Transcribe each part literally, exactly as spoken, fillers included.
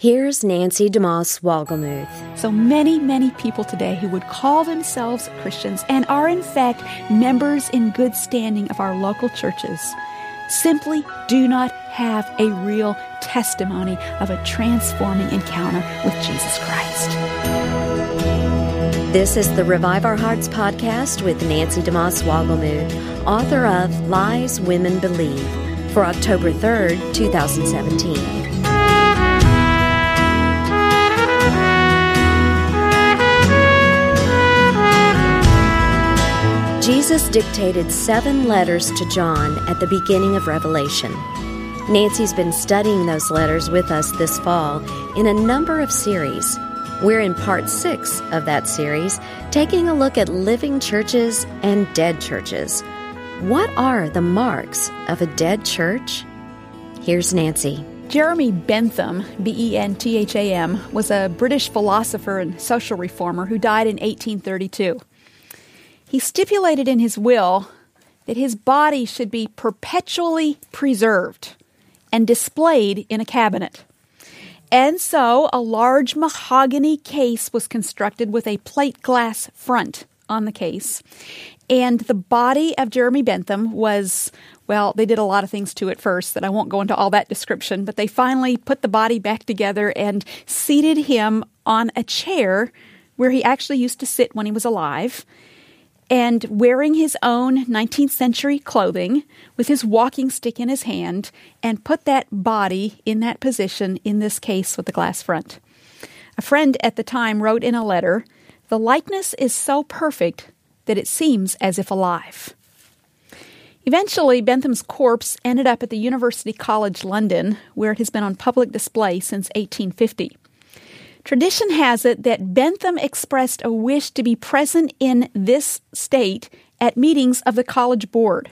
Here's Nancy DeMoss Wolgemuth. So many, many people today who would call themselves Christians and are in fact members in good standing of our local churches simply do not have a real testimony of a transforming encounter with Jesus Christ. This is the Revive Our Hearts podcast with Nancy DeMoss Wolgemuth, author of Lies Women Believe, for October third, twenty seventeen. Jesus dictated seven letters to John at the beginning of Revelation. Nancy's been studying those letters with us this fall in a number of series. We're in part six of that series, taking a look at living churches and dead churches. What are the marks of a dead church? Here's Nancy. Jeremy Bentham, B E N T H A M, was a British philosopher and social reformer who died in eighteen thirty-two. He stipulated in his will that his body should be perpetually preserved and displayed in a cabinet. And so a large mahogany case was constructed with a plate glass front on the case. And the body of Jeremy Bentham was, well, they did a lot of things to it first that I won't go into all that description, but they finally put the body back together and seated him on a chair where he actually used to sit when he was alive, and wearing his own nineteenth century clothing with his walking stick in his hand, and put that body in that position in this case with the glass front. A friend at the time wrote in a letter, "The likeness is so perfect that it seems as if alive." Eventually, Bentham's corpse ended up at the University College London, where it has been on public display since eighteen fifty. Tradition has it that Bentham expressed a wish to be present in this state at meetings of the college board.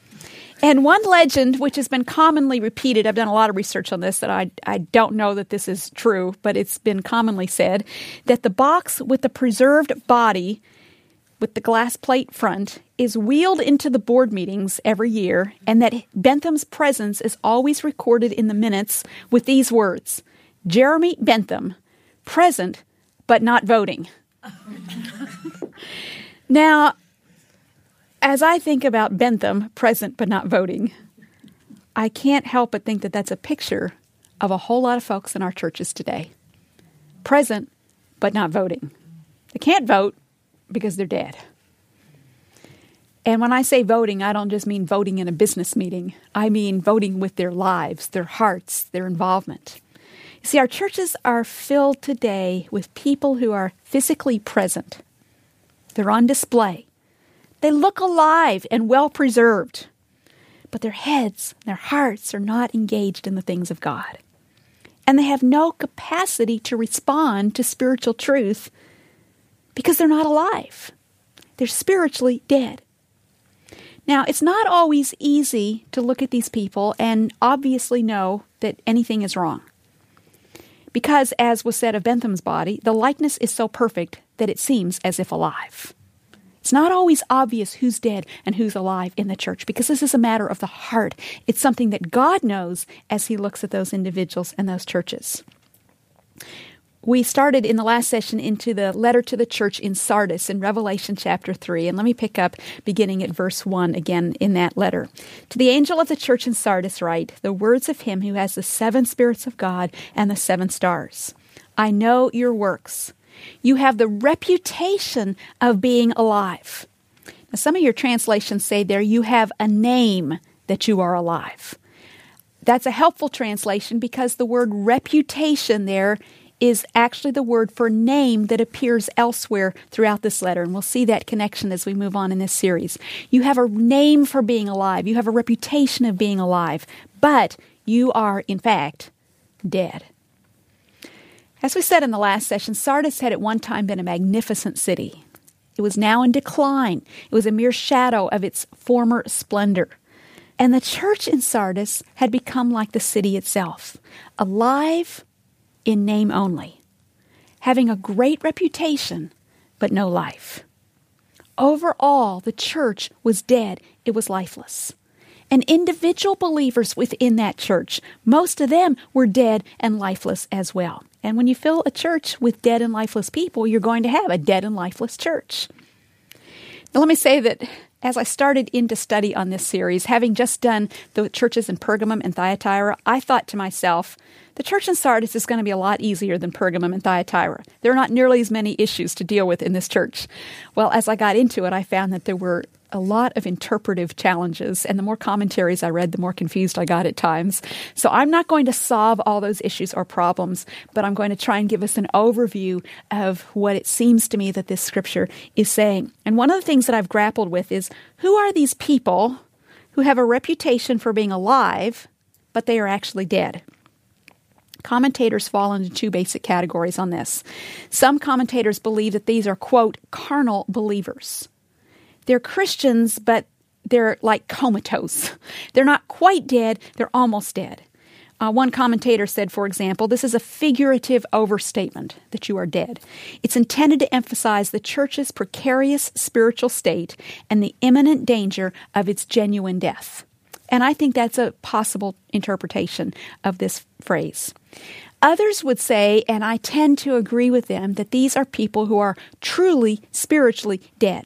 And one legend, which has been commonly repeated, I've done a lot of research on this, that I, I don't know that this is true, but it's been commonly said, that the box with the preserved body with the glass plate front is wheeled into the board meetings every year, and that Bentham's presence is always recorded in the minutes with these words: Jeremy Bentham, present, but not voting. Now, as I think about Bentham, present, but not voting, I can't help but think that that's a picture of a whole lot of folks in our churches today. Present, but not voting. They can't vote because they're dead. And when I say voting, I don't just mean voting in a business meeting. I mean voting with their lives, their hearts, their involvement. See, our churches are filled today with people who are physically present. They're on display. They look alive and well-preserved, but their heads, their hearts are not engaged in the things of God. And they have no capacity to respond to spiritual truth because they're not alive. They're spiritually dead. Now, it's not always easy to look at these people and obviously know that anything is wrong. Because, as was said of Bentham's body, the likeness is so perfect that it seems as if alive. It's not always obvious who's dead and who's alive in the church, because this is a matter of the heart. It's something that God knows as He looks at those individuals and those churches. We started in the last session into the letter to the church in Sardis in Revelation chapter three. And let me pick up beginning at verse one again in that letter. To the angel of the church in Sardis write, the words of Him who has the seven spirits of God and the seven stars. I know your works. You have the reputation of being alive. Now, some of your translations say there, you have a name that you are alive. That's a helpful translation because the word reputation there is actually the word for name that appears elsewhere throughout this letter. And we'll see that connection as we move on in this series. You have a name for being alive. You have a reputation of being alive. But you are, in fact, dead. As we said in the last session, Sardis had at one time been a magnificent city. It was now in decline. It was a mere shadow of its former splendor. And the church in Sardis had become like the city itself, alive in name only, having a great reputation, but no life. Overall, the church was dead. It was lifeless. and individual believers within that church. Most of them were dead and lifeless as well. And when you fill a church with dead and lifeless people, you're going to have a dead and lifeless church. Now, let me say that as I started into study on this series, having just done the churches in Pergamum and Thyatira, I thought to myself, the church in Sardis is going to be a lot easier than Pergamum and Thyatira. There are not nearly as many issues to deal with in this church. Well, as I got into it, I found that there were a lot of interpretive challenges, and the more commentaries I read, the more confused I got at times. So I'm not going to solve all those issues or problems, but I'm going to try and give us an overview of what it seems to me that this scripture is saying. And one of the things that I've grappled with is, who are these people who have a reputation for being alive, but they are actually dead? Commentators fall into two basic categories on this. Some commentators believe that these are, quote, carnal believers. They're Christians, but they're like comatose. They're not quite dead, they're almost dead. Uh, one commentator said, for example, this is a figurative overstatement that you are dead. It's intended to emphasize the church's precarious spiritual state and the imminent danger of its genuine death. And I think that's a possible interpretation of this phrase. Others would say, and I tend to agree with them, that these are people who are truly spiritually dead.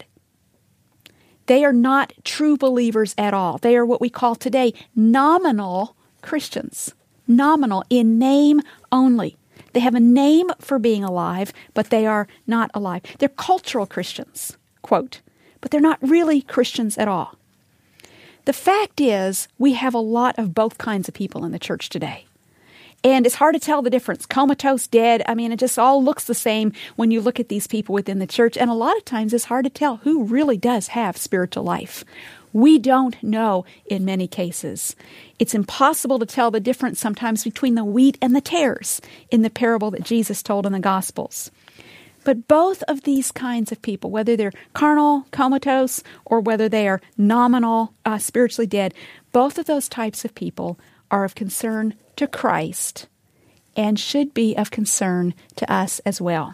They are not true believers at all. They are what we call today nominal Christians. Nominal, in name only. They have a name for being alive, but they are not alive. They're cultural Christians, quote, but they're not really Christians at all. The fact is, we have a lot of both kinds of people in the church today. And it's hard to tell the difference. Comatose, dead, I mean, it just all looks the same when you look at these people within the church. And a lot of times it's hard to tell who really does have spiritual life. We don't know in many cases. It's impossible to tell the difference sometimes between the wheat and the tares in the parable that Jesus told in the Gospels. But both of these kinds of people, whether they're carnal, comatose, or whether they are nominal, uh, spiritually dead, both of those types of people are of concern to Christ and should be of concern to us as well.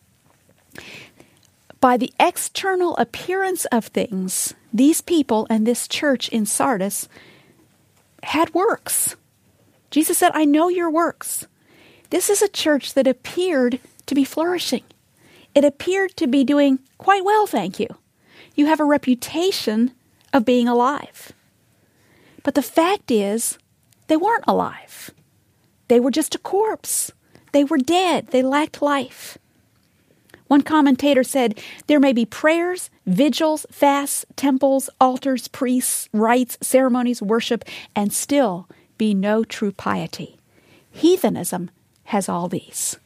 By the external appearance of things, these people and this church in Sardis had works. Jesus said, I know your works. This is a church that appeared to be flourishing. It appeared to be doing quite well, thank you. You have a reputation of being alive. But the fact is, they weren't alive. They were just a corpse. They were dead. They lacked life. One commentator said, there may be prayers, vigils, fasts, temples, altars, priests, rites, ceremonies, worship, and still be no true piety. Heathenism has all these.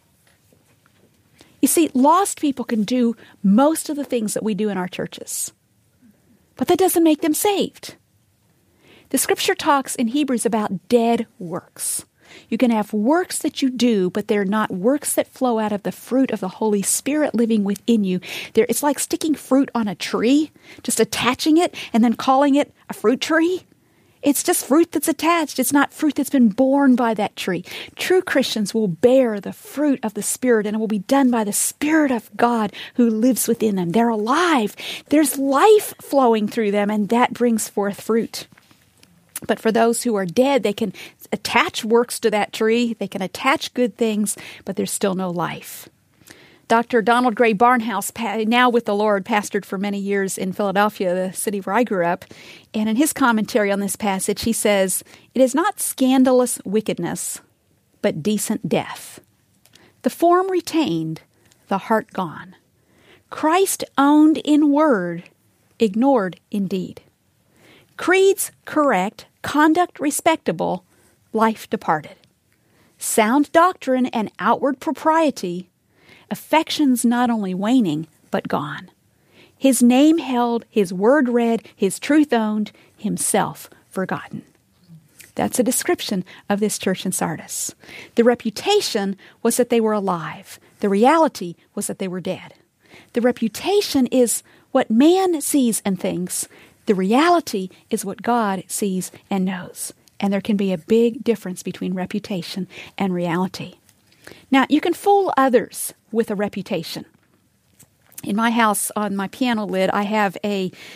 You see, lost people can do most of the things that we do in our churches, but that doesn't make them saved. The scripture talks in Hebrews about dead works. You can have works that you do, but they're not works that flow out of the fruit of the Holy Spirit living within you. They're, it's like sticking fruit on a tree, just attaching it and then calling it a fruit tree. It's just fruit that's attached. It's not fruit that's been borne by that tree. True Christians will bear the fruit of the Spirit, and it will be done by the Spirit of God who lives within them. They're alive. There's life flowing through them, and that brings forth fruit. But for those who are dead, they can attach works to that tree. They can attach good things, but there's still no life. Doctor Donald Gray Barnhouse, now with the Lord, pastored for many years in Philadelphia, the city where I grew up. And in his commentary on this passage, he says, it is not scandalous wickedness, but decent death. The form retained, the heart gone. Christ owned in word, ignored in deed. Creeds correct, conduct respectable, life departed. Sound doctrine and outward propriety, affections not only waning, but gone. His name held, his word read, his truth owned, himself forgotten. That's a description of this church in Sardis. The reputation was that they were alive. The reality was that they were dead. The reputation is what man sees and thinks. The reality is what God sees and knows. And there can be a big difference between reputation and reality. Now, you can fool others with a reputation. In my house, on my piano lid, I have a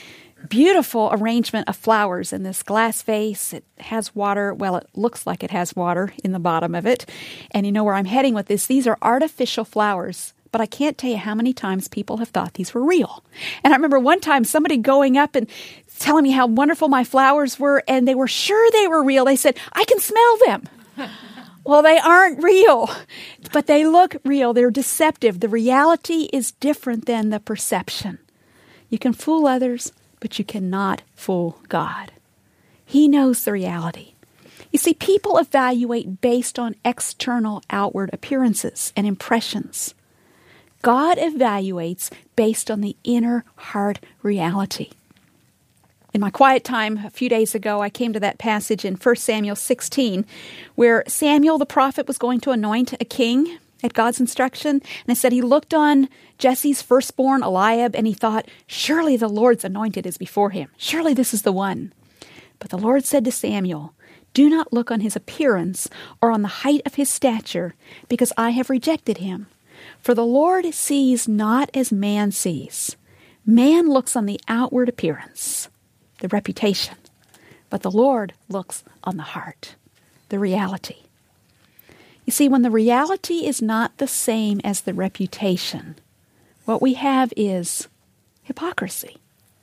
beautiful arrangement of flowers in this glass vase. It has water. Well, it looks like it has water in the bottom of it. And you know where I'm heading with this. These are artificial flowers. But I can't tell you how many times people have thought these were real. And I remember one time somebody going up and telling me how wonderful my flowers were, and they were sure they were real. They said, I can smell them. Well, they aren't real, but they look real. They're deceptive. The reality is different than the perception. You can fool others, but you cannot fool God. He knows the reality. You see, people evaluate based on external outward appearances and impressions. God evaluates based on the inner heart reality. In my quiet time a few days ago, I came to that passage in First Samuel sixteen, where Samuel the prophet was going to anoint a king at God's instruction. And it said he looked on Jesse's firstborn, Eliab, and he thought, surely the Lord's anointed is before him. Surely this is the one. But the Lord said to Samuel, do not look on his appearance or on the height of his stature, because I have rejected him. For the Lord sees not as man sees. Man looks on the outward appearance, the reputation, but the Lord looks on the heart, the reality. You see, when the reality is not the same as the reputation, what we have is hypocrisy.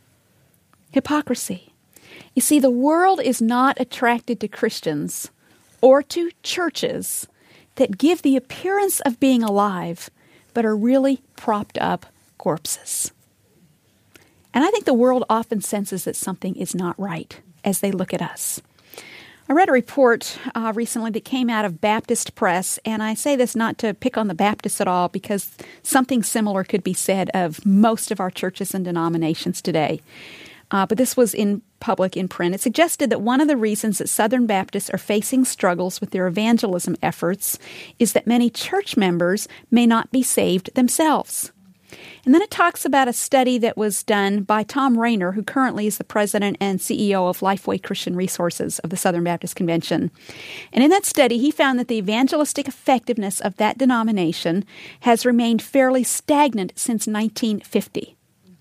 Hypocrisy. You see, the world is not attracted to Christians or to churches that give the appearance of being alive, but are really propped up corpses. And I think the world often senses that something is not right as they look at us. I read a report uh, recently that came out of Baptist Press, and I say this not to pick on the Baptists at all, because something similar could be said of most of our churches and denominations today. Uh, but this was in public, in print. It suggested that one of the reasons that Southern Baptists are facing struggles with their evangelism efforts is that many church members may not be saved themselves. And then it talks about a study that was done by Tom Rainer, who currently is the president and C E O of Lifeway Christian Resources of the Southern Baptist Convention. And in that study, he found that the evangelistic effectiveness of that denomination has remained fairly stagnant since nineteen fifty.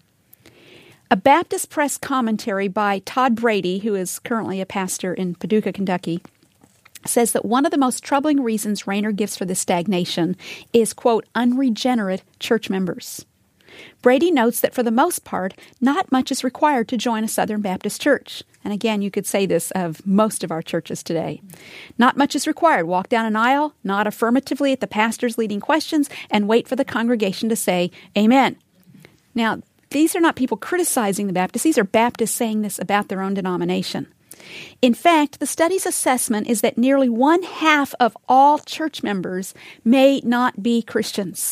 A Baptist Press commentary by Todd Brady, who is currently a pastor in Paducah, Kentucky, says that one of the most troubling reasons Rainer gives for this stagnation is, quote, unregenerate church members. Brady notes that for the most part, not much is required to join a Southern Baptist church. And again, you could say this of most of our churches today. Not much is required. Walk down an aisle, nod affirmatively at the pastor's leading questions, and wait for the congregation to say, amen. Now, these are not people criticizing the Baptists. These are Baptists saying this about their own denomination. In fact, the study's assessment is that nearly one half of all church members may not be Christians.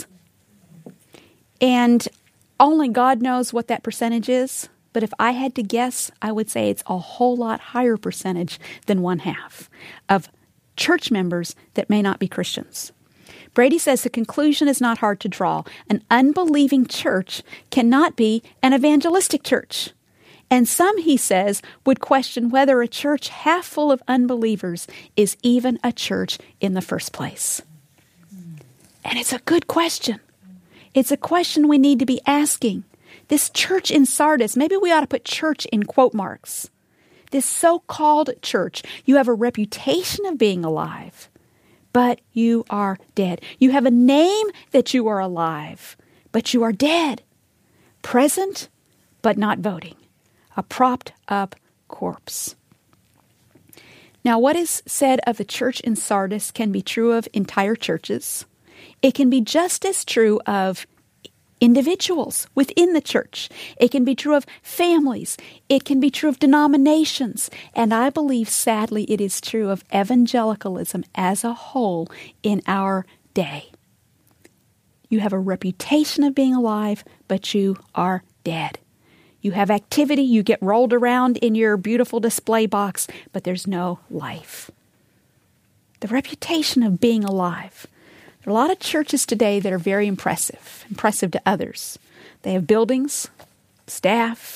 And only God knows what that percentage is. But if I had to guess, I would say it's a whole lot higher percentage than one half of church members that may not be Christians. Brady says the conclusion is not hard to draw. An unbelieving church cannot be an evangelistic church. And some, he says, would question whether a church half full of unbelievers is even a church in the first place. And it's a good question. It's a question we need to be asking. This church in Sardis, maybe we ought to put church in quote marks. This so-called church, you have a reputation of being alive, but you are dead. You have a name that you are alive, but you are dead. Present, but not voting. A propped up corpse. Now, what is said of the church in Sardis can be true of entire churches. It can be just as true of individuals within the church. It can be true of families. It can be true of denominations. And I believe, sadly, it is true of evangelicalism as a whole in our day. You have a reputation of being alive, but you are dead. You have activity, you get rolled around in your beautiful display box, but there's no life. The reputation of being alive. There are a lot of churches today that are very impressive, impressive to others. They have buildings, staff,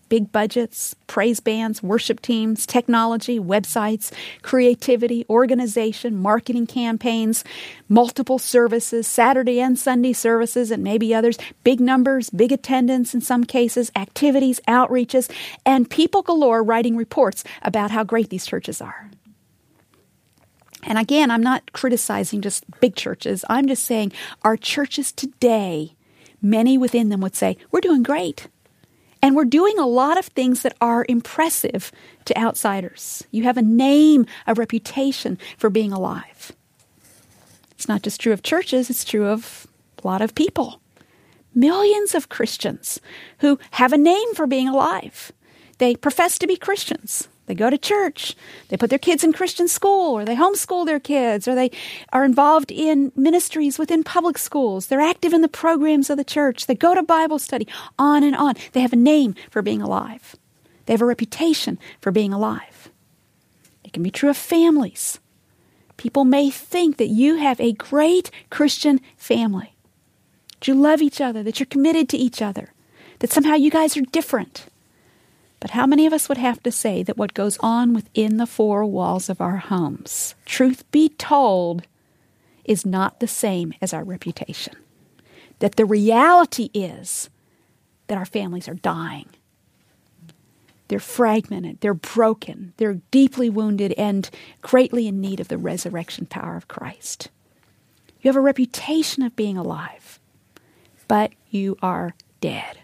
big budgets, praise bands, worship teams, technology, websites, creativity, organization, marketing campaigns, multiple services, Saturday and Sunday services, and maybe others, big numbers, big attendance in some cases, activities, outreaches, and people galore writing reports about how great these churches are. And again, I'm not criticizing just big churches. I'm just saying our churches today, many within them would say, we're doing great. And we're doing a lot of things that are impressive to outsiders. You have a name, a reputation for being alive. It's not just true of churches, it's true of a lot of people. Millions of Christians who have a name for being alive. They profess to be Christians. They go to church, they put their kids in Christian school, or they homeschool their kids, or they are involved in ministries within public schools. They're active in the programs of the church. They go to Bible study, on and on. They have a name for being alive. They have a reputation for being alive. It can be true of families. People may think that you have a great Christian family, that you love each other, that you're committed to each other, that somehow you guys are different. But how many of us would have to say that what goes on within the four walls of our homes, truth be told, is not the same as our reputation? That the reality is that our families are dying. They're fragmented, they're broken, they're deeply wounded and greatly in need of the resurrection power of Christ. You have a reputation of being alive, but you are dead.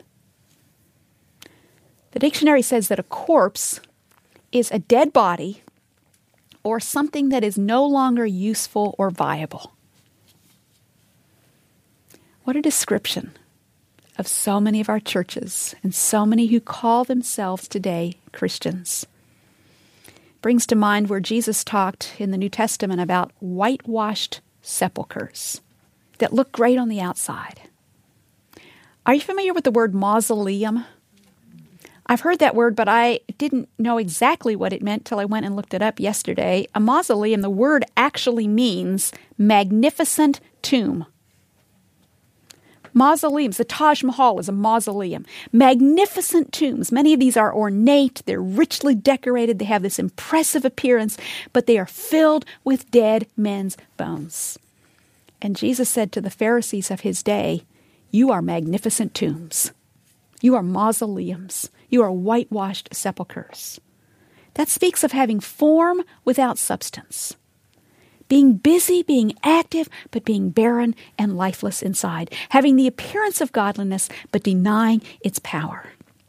The dictionary says that a corpse is a dead body or something that is no longer useful or viable. What a description of so many of our churches and so many who call themselves today Christians. Brings to mind where Jesus talked in the New Testament about whitewashed sepulchres that look great on the outside. Are you familiar with the word mausoleum? I've heard that word, but I didn't know exactly what it meant till I went and looked it up yesterday. A mausoleum, the word actually means magnificent tomb. Mausoleums, the Taj Mahal is a mausoleum. Magnificent tombs. Many of these are ornate, they're richly decorated, they have this impressive appearance, but they are filled with dead men's bones. And Jesus said to the Pharisees of his day, you are magnificent tombs. You are mausoleums. You are whitewashed sepulchres. That speaks of having form without substance. Being busy, being active, but being barren and lifeless inside. Having the appearance of godliness, but denying its power.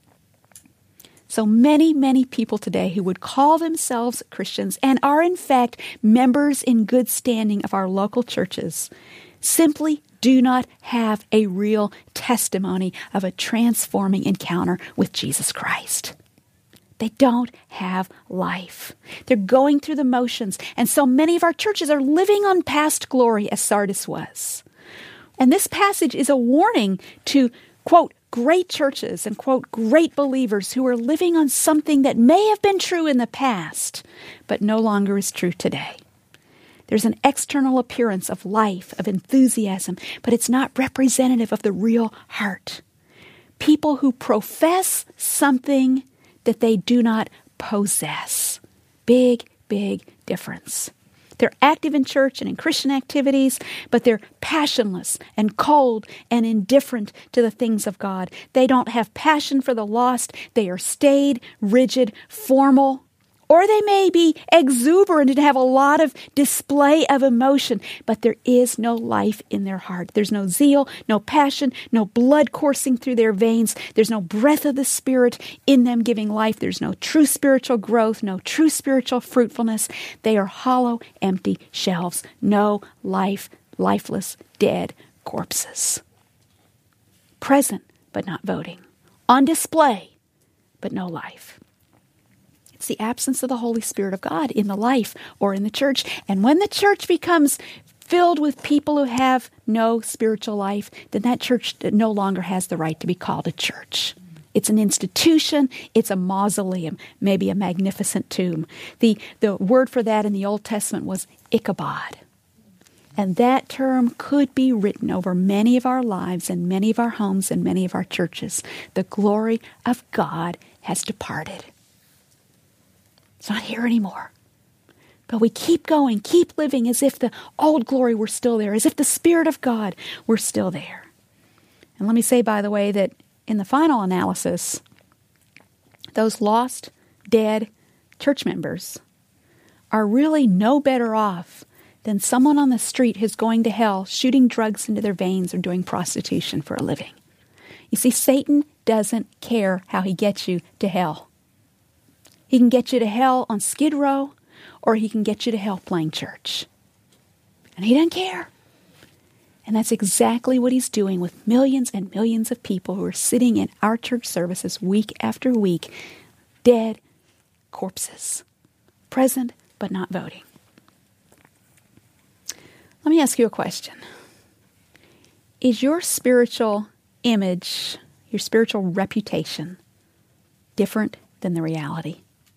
So many, many people today who would call themselves Christians and are in fact members in good standing of our local churches simply do not have a real testimony of a transforming encounter with Jesus Christ. They don't have life. They're going through the motions, and so many of our churches are living on past glory as Sardis was. And this passage is a warning to, quote, great churches and, quote, great believers who are living on something that may have been true in the past, but no longer is true today. There's an external appearance of life, of enthusiasm, but it's not representative of the real heart. People who profess something that they do not possess. Big, big difference. They're active in church and in Christian activities, but they're passionless and cold and indifferent to the things of God. They don't have passion for the lost. They are staid, rigid, formal. Or they may be exuberant and have a lot of display of emotion, but there is no life in their heart. There's no zeal, no passion, no blood coursing through their veins. There's no breath of the Spirit in them giving life. There's no true spiritual growth, no true spiritual fruitfulness. They are hollow, empty shelves. No life, lifeless, dead corpses. Present, but not voting. On display, but no life. It's the absence of the Holy Spirit of God in the life or in the church. And when the church becomes filled with people who have no spiritual life, then that church no longer has the right to be called a church. It's an institution. It's a mausoleum, maybe a magnificent tomb. The, the word for that in the Old Testament was Ichabod. And that term could be written over many of our lives and many of our homes and many of our churches. The glory of God has departed. It's not here anymore. But we keep going, keep living as if the old glory were still there, as if the Spirit of God were still there. And let me say, by the way, that in the final analysis, those lost, dead church members are really no better off than someone on the street who's going to hell, shooting drugs into their veins or doing prostitution for a living. You see, Satan doesn't care how he gets you to hell. He can get you to hell on Skid Row, or he can get you to hell playing church. And he doesn't care. And that's exactly what he's doing with millions and millions of people who are sitting in our church services week after week, dead corpses, present but not voting. Let me ask you a question. Is your spiritual image, your spiritual reputation, different than the reality?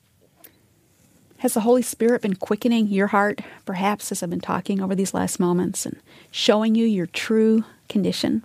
Has the Holy Spirit been quickening your heart, perhaps as I've been talking over these last moments, and showing you your true condition?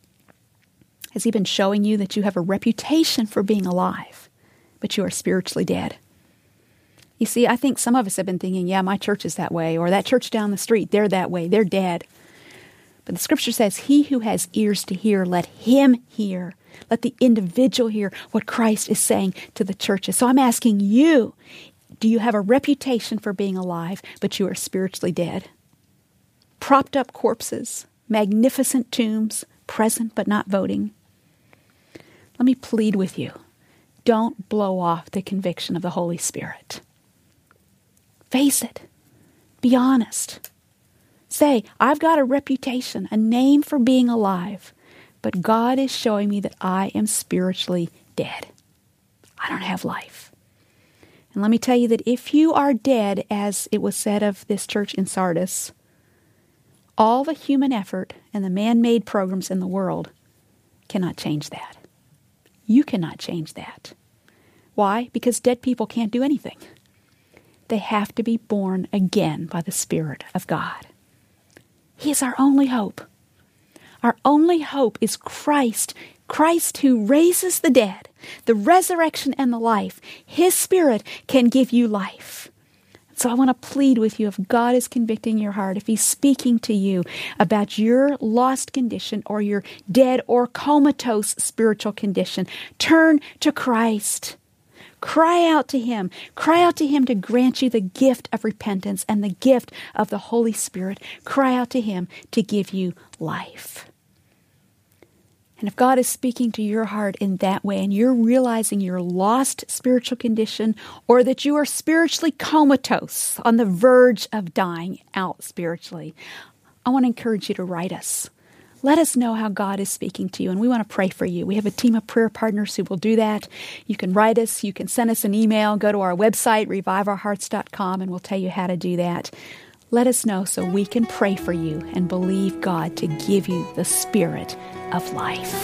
Has He been showing you that you have a reputation for being alive, but you are spiritually dead? You see, I think some of us have been thinking, yeah, my church is that way, or that church down the street, they're that way, they're dead. But the Scripture says, he who has ears to hear, let him hear. Let the individual hear what Christ is saying to the churches. So I'm asking you, do you have a reputation for being alive, but you are spiritually dead? Propped up corpses, magnificent tombs, present but not voting. Let me plead with you. Don't blow off the conviction of the Holy Spirit. Face it. Be honest. Say, I've got a reputation, a name for being alive, but God is showing me that I am spiritually dead. I don't have life. And let me tell you that if you are dead, as it was said of this church in Sardis, all the human effort and the man-made programs in the world cannot change that. You cannot change that. Why? Because dead people can't do anything. They have to be born again by the Spirit of God. He is our only hope. Our only hope is Christ, Christ who raises the dead, the resurrection and the life. His Spirit can give you life. So I want to plead with you, if God is convicting your heart, if He's speaking to you about your lost condition or your dead or comatose spiritual condition, turn to Christ. Cry out to Him. Cry out to Him to grant you the gift of repentance and the gift of the Holy Spirit. Cry out to Him to give you life. And if God is speaking to your heart in that way, and you're realizing your lost spiritual condition, or that you are spiritually comatose, on the verge of dying out spiritually, I want to encourage you to write us. Let us know how God is speaking to you, and we want to pray for you. We have a team of prayer partners who will do that. You can write us, you can send us an email, go to our website, revive our hearts dot com, and we'll tell you how to do that. Let us know so we can pray for you and believe God to give you the Spirit of life.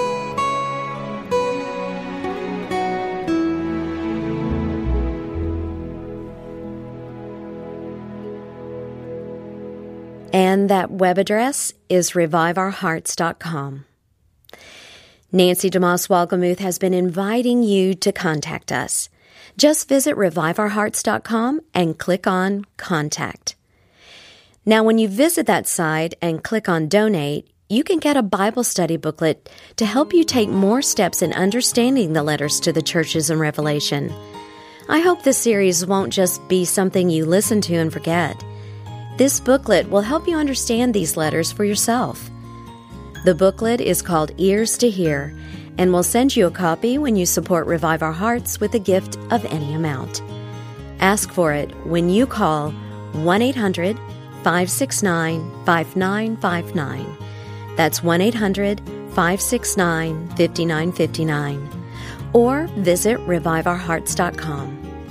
And that web address is revive our hearts dot com. Nancy DeMoss Wolgemuth has been inviting you to contact us. Just visit revive our hearts dot com and click on Contact. Now, when you visit that site and click on Donate, you can get a Bible study booklet to help you take more steps in understanding the letters to the churches in Revelation. I hope this series won't just be something you listen to and forget. This booklet will help you understand these letters for yourself. The booklet is called Ears to Hear, and we'll send you a copy when you support Revive Our Hearts with a gift of any amount. Ask for it when you call one eight hundred five six nine five nine five nine. That's one eight hundred five six nine five nine five nine. Or visit revive our hearts dot com.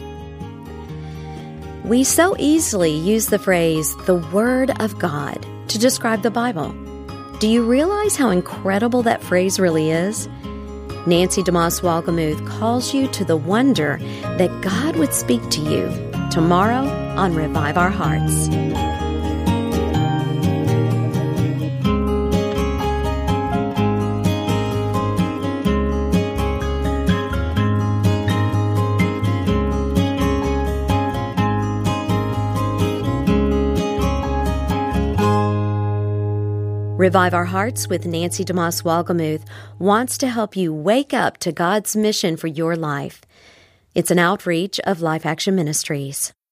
We so easily use the phrase, the Word of God, to describe the Bible. Do you realize how incredible that phrase really is? Nancy DeMoss Wolgemuth calls you to the wonder that God would speak to you tomorrow on Revive Our Hearts. Revive Our Hearts with Nancy DeMoss Wolgemuth wants to help you wake up to God's mission for your life. It's an outreach of Life Action Ministries.